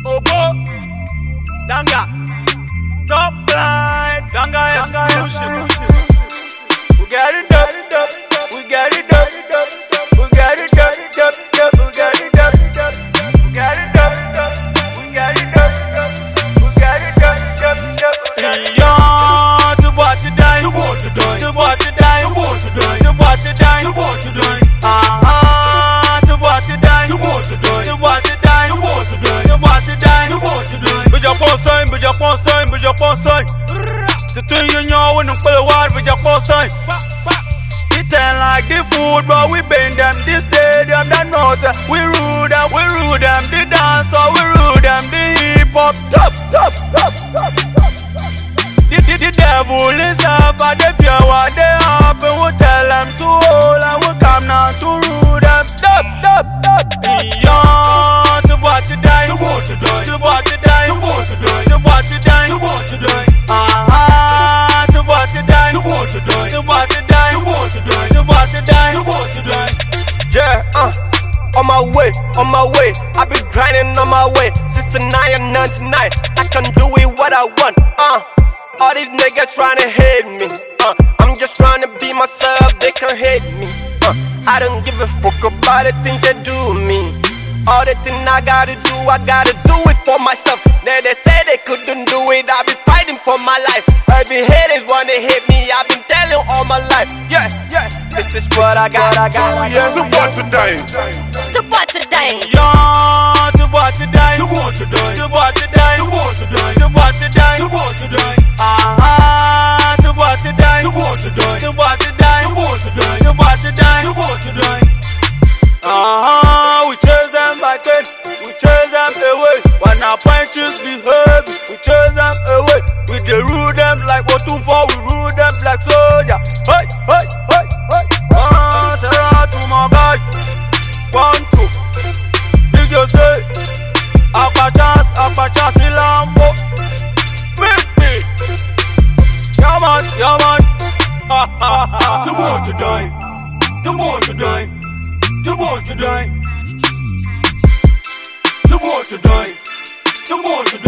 Obo, Danga, top line, Danga exclusive. We got it up, we got it up, we got it up, we got it up, we got it up, we got it up, we got it up. Yeah, to watch it die, to watch it die, to watch it die, to watch it die, to watch it die, to watch it die. To watch it die, to watch it die, to watch it die, to watch it die, to watch it die, to watch it die. But your phone sign, but your phone sign, but your phone sign. The thing you know when you play wild with your phone sign. It ain't like the football, we bend them, the stadium, that knows we rule them, the dancer, we rule them, the hip hop, top. The devil is up, but if you what they happen, we tell them to hold and we come now to rule them, top. Yeah, to watch it die, to watch it die, to watch it die, to watch it die, to watch it die, to watch it die. To watch it die, to watch it die, to watch it die, to watch it die, to watch it die, to watch it die. Yeah, on my way, I be grinding on my way. 69 and 99, I can do it what I want. All these niggas tryna hate me. I'm just tryna be myself, they can hate me. I don't give a fuck about the things they do to me. All the things I gotta do it for myself. Now they say they couldn't do it, I be fighting for my life. Every haters wanna hate me, I've been telling all my life. Yeah, this is what I got. Yeah, To watch it die, To watch it die. yeah, to watch it die, to watch it die, to watch it die, to watch it die, to watch it die, to watch it die. To watch it die, to watch it die, to watch it die, to watch it die, to watch it die, to watch it die. We chase them back in, we chase them away. When our punches be heavy, we chase them away. We dey rule them like Otunfo, we rule them like soldier. Hey. Shout out to my guy, 1, 2. Big you say, Apachas, Ilambo. Big. Yeah man. To watch it die, to watch it die, to watch it die, to watch it die, to watch it die.